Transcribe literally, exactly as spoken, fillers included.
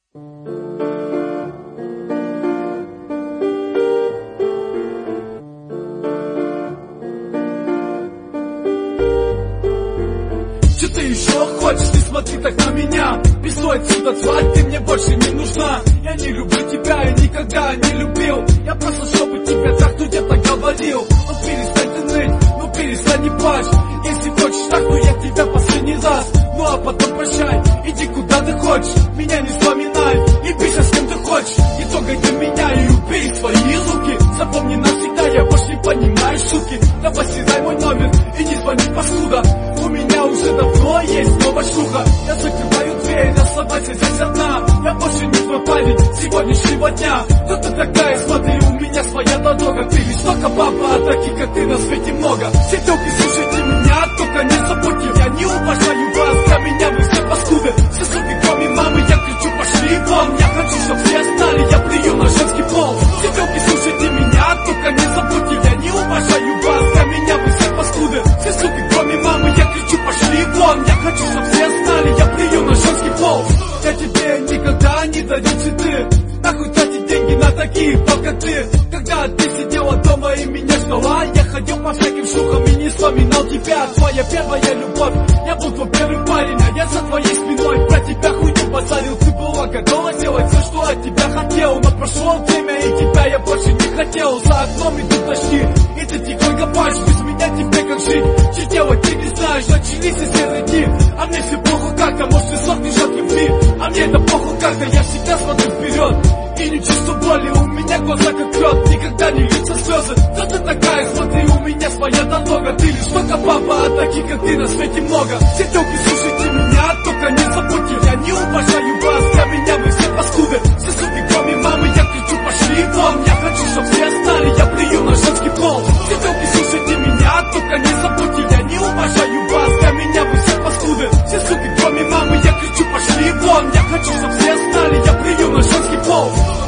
Что ты еще хочешь? Не смотри так на меня. Писай отсюда, тварь, ты мне больше не нужна. Я не люблю тебя и никогда не любил. Я просто, чтобы тебя так где-то говорил. Ну перестань ты ныть, ну перестань не плачь. Если хочешь так, то я тебя последний раз. Ну а потом прощай, иди куда ты хочешь. Меня не вспоминай, и пиши с кем ты хочешь. Не трогай ты меня и убей свои руки. Запомни навсегда, я больше не понимаю шутки. Давай съедай мой номер и не звони, паскуда. У меня уже давно есть новая шлюха. Я закрываю дверь, оставайся здесь одна. Я больше не твой парень сегодняшнего дня. Кто ты такая, смотри, у меня своя дорога. Ты лишь только баба, а таких как ты на свете много. Все телки, слушайте меня, только не забудьте. Я не уважаю вас, для меня вы все паскуды. Все суки, кроме мамы, я кричу, пошли вон. Я хочу, чтоб все знали, я плюю на женский пол. Все телки, слушайте меня, только не забудьте. Я не уважаю вас, для меня вы все паскуды. Все суки, кроме мамы, я кричу, пошли вон. Я хочу, чтоб все знали, я плюю на женский пол. Я тебе никогда не дарю цветы. Нахуй тратить деньги на таких, как ты. Когда ты сидела дома и меня ждала, я ходил по всяким шлюхам и не вспоминал тебя. Твоя первая любовь, я был твой первый парень, а я за твоей спиной про тебя хуйню базарил. Ты была готова сделать все, что от тебя хотел. Но прошло время и тебя я больше не хотел. За окном идут дожди, и ты тихонько плачешь. Без меня тебе как жить, что делать ты не знаешь. Начались и серые дни, а мне все плохо как-то. Может высот лежат любви, а мне это плохо как-то. Я всегда смотрю вперед и не чувствую боли. У меня глаза как лед, никогда не льются слезы. Кто ты такая, смотри, у меня своя дорога. Ты лишь только папа, а таких как ты на свете много. Все телки, слушайте меня, только не забудьте. Я не уважаю вас, для меня вы все паскуды. Все суки, кроме мамы, я кричу, пошли вон. Я хочу, чтоб все знали, я плюю на женский пол. Все телки, слушайте меня, только не забудьте. Я не уважаю вас, для меня вы все паскуды. Все суки, кроме мамы, я кричу, пошли вон. Я хочу, чтоб все знали, я плюю на женский пол.